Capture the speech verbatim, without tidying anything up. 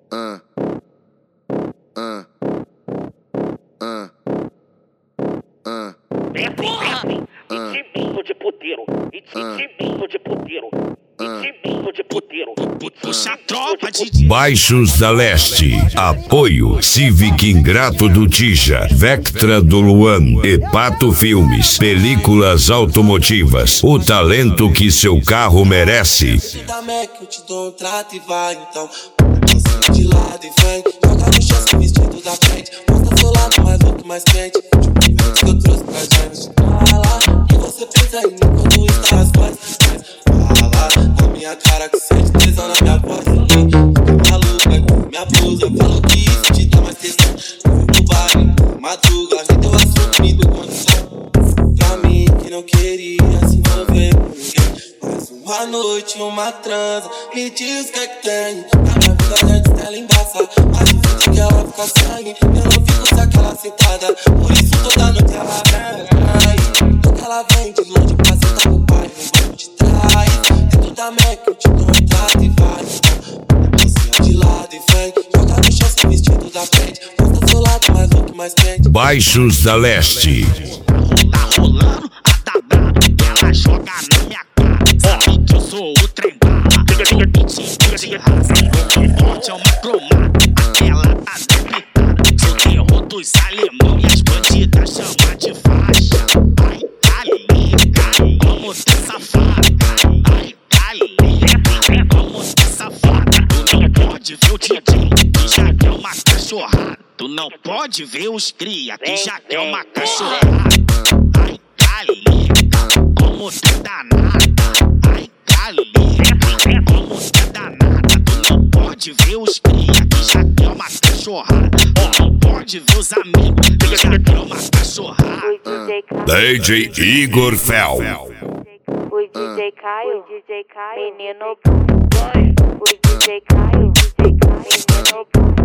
Ah, ah, ah, ah. Rap, rap, ritminho de puteiro, ritminho de puteiro, ritminho de puteiro. Puxa a tropa de Baixos da Leste. Apoio Civic Ingrato do Tija, Vectra do Luan e Pato Filmes. Películas automotivas. O talento que seu carro merece. Da Mac eu te dou um trato e vai então. De lado e vem, joga no chão sem vestido da frente. Mostra seu lado mais louco, mais quente. Tipo que eu trouxe pra gente. Fala que você pensa em mim quando está às vozes. Fala na minha cara que sente tesão na minha voz. Fica maluca, minha blusa falou que isso te dá mais tesão. No bar, madruga, rendeu assunto, me deu condição. Pra mim que não queria se envolver com ninguém. Mais uma noite, uma transa, me diz o que é que tem. Na minha vida a gente ela embaça, mas difícil que ela fica sangue. Eu não fico sem aquela sentada, por isso toda noite ela vem. Toda ela vem de longe pra sentar com o pai, não vou te trair. Dentro da Mac eu te dou um trato e vai. Você de lado e vem, joga no chão sem vestido da frente. Mostra seu lado mais louco, mais quente. Baixos da Leste. tá rolando a tabela, ela joga na minha cara. Sabe que eu sou o trem bala. Pitch de raça, o forte é uma cromada. Aquela tá debilitada. Sou terror dos alemão e as bandidas chamam de faixa. Ai, calica, como tá safada. Ai, calica, como tá safada. Tu não pode ver o D J, que já quer uma cachorrada. Tu não pode ver os cria, que já quer uma cachorrada. Ai, calica, como tá danada. Ai, calica, como tá danada. Tu não pode ver os cria, que já quer uma cachorrada. Tu não pode ver os amigos, que já quer uma cachorrada. D J Igor Fel. O D J Caio, D J Caio, menino bom. O D J Caio, D J Caio, menino bom.